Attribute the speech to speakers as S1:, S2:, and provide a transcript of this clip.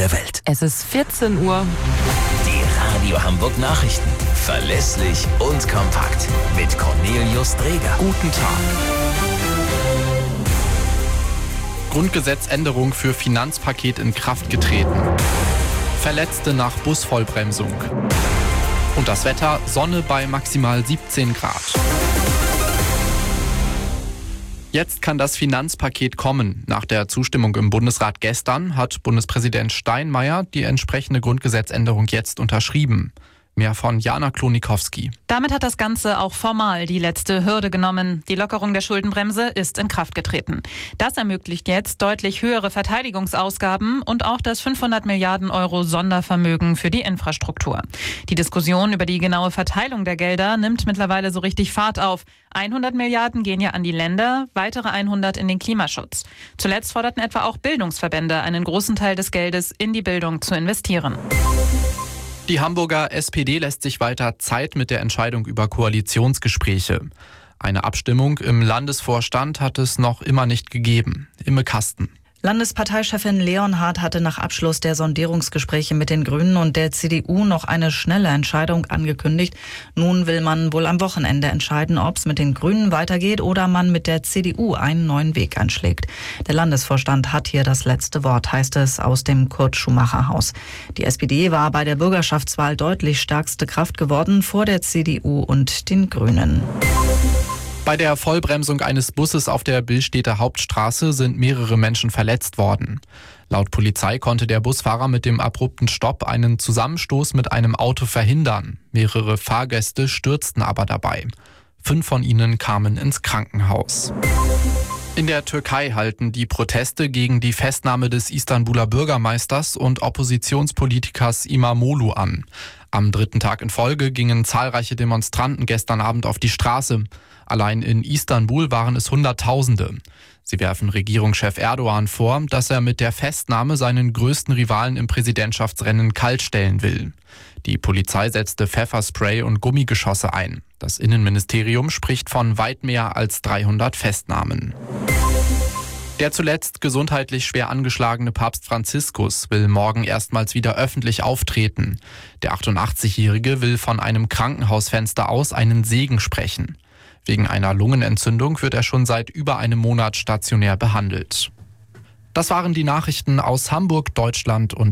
S1: der Welt.
S2: Es ist 14 Uhr.
S1: Die Radio Hamburg Nachrichten. Verlässlich und kompakt. Mit Cornelius Dreger.
S3: Guten Tag. Grundgesetzänderung für Finanzpaket in Kraft getreten. Verletzte nach Busvollbremsung. Und das Wetter: Sonne bei maximal 17 Grad. Jetzt kann das Finanzpaket kommen. Nach der Zustimmung im Bundesrat gestern hat Bundespräsident Steinmeier die entsprechende Grundgesetzänderung jetzt unterschrieben. Mehr von Jana Klonikowski.
S4: Damit hat das Ganze auch formal die letzte Hürde genommen. Die Lockerung der Schuldenbremse ist in Kraft getreten. Das ermöglicht jetzt deutlich höhere Verteidigungsausgaben und auch das 500 Milliarden Euro Sondervermögen für die Infrastruktur. Die Diskussion über die genaue Verteilung der Gelder nimmt mittlerweile so richtig Fahrt auf. 100 Milliarden gehen ja an die Länder, weitere 100 in den Klimaschutz. Zuletzt forderten etwa auch Bildungsverbände, einen großen Teil des Geldes in die Bildung zu investieren.
S3: Die Hamburger SPD lässt sich weiter Zeit mit der Entscheidung über Koalitionsgespräche. Eine Abstimmung im Landesvorstand hat es noch immer nicht gegeben. Imme Kasten.
S5: Landesparteichefin Leonhardt hatte nach Abschluss der Sondierungsgespräche mit den Grünen und der CDU noch eine schnelle Entscheidung angekündigt. Nun will man wohl am Wochenende entscheiden, ob es mit den Grünen weitergeht oder man mit der CDU einen neuen Weg einschlägt. Der Landesvorstand hat hier das letzte Wort, heißt es aus dem Kurt-Schumacher-Haus. Die SPD war bei der Bürgerschaftswahl deutlich stärkste Kraft geworden vor der CDU und den Grünen.
S3: Bei der Vollbremsung eines Busses auf der Billstädter Hauptstraße sind mehrere Menschen verletzt worden. Laut Polizei konnte der Busfahrer mit dem abrupten Stopp einen Zusammenstoß mit einem Auto verhindern. Mehrere Fahrgäste stürzten aber dabei. 5 von ihnen kamen ins Krankenhaus. In der Türkei halten die Proteste gegen die Festnahme des Istanbuler Bürgermeisters und Oppositionspolitikers İmamoğlu an. Am 3. Tag in Folge gingen zahlreiche Demonstranten gestern Abend auf die Straße. Allein in Istanbul waren es Hunderttausende. Sie werfen Regierungschef Erdogan vor, dass er mit der Festnahme seinen größten Rivalen im Präsidentschaftsrennen kaltstellen will. Die Polizei setzte Pfefferspray und Gummigeschosse ein. Das Innenministerium spricht von weit mehr als 300 Festnahmen. Der zuletzt gesundheitlich schwer angeschlagene Papst Franziskus will morgen erstmals wieder öffentlich auftreten. Der 88-Jährige will von einem Krankenhausfenster aus einen Segen sprechen. Wegen einer Lungenentzündung wird er schon seit über einem Monat stationär behandelt. Das waren die Nachrichten aus Hamburg, Deutschland und